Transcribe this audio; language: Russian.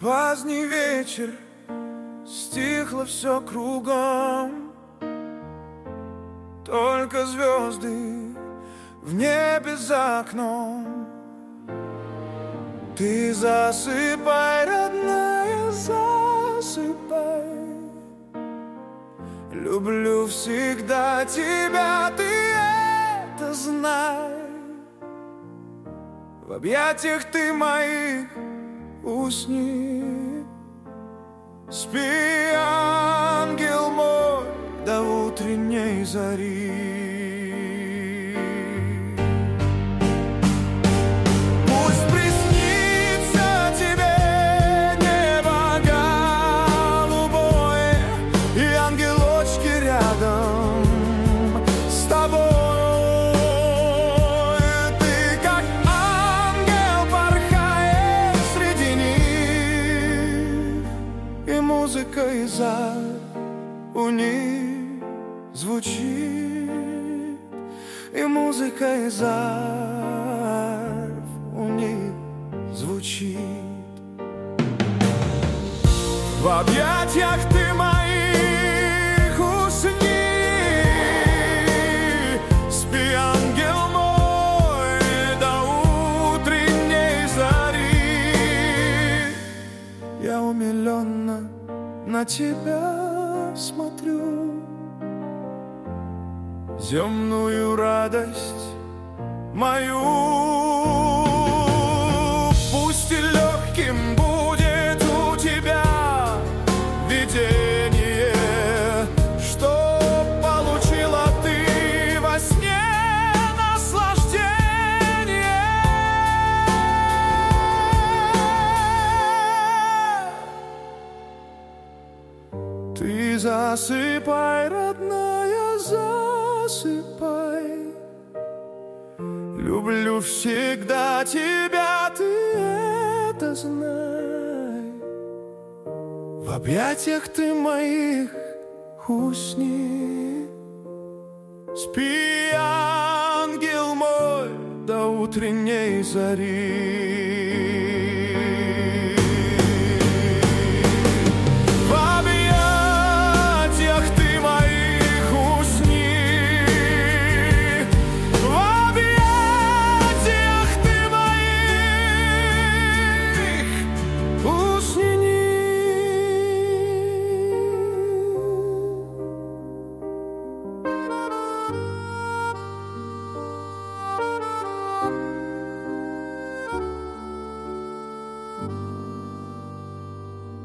Поздний вечер, стихло все кругом, только звезды в небе за окном. Ты засыпай, родная, засыпай. Люблю всегда тебя, ты это знай. В объятиях ты моих усни. Спи, ангел мой, до утренней зари. Пусть приснится тебе небо голубое и ангелочки рядом с тобой. Ты как ангел порхаешь среди них, и музыка из у них звучит, и музыка из у них звучит. В объятиях ты моих усни. Спи, ангел мой, до утренней зари. Я умиленно на тебя смотрю, земную радость мою. Пусть и легким будет у тебя видение, что получила ты во сне наслаждение. Ты засыпай, родная, засыпай. Люблю всегда тебя, ты это знай. В объятиях ты моих усни. Спи, ангел мой, до утренней зари.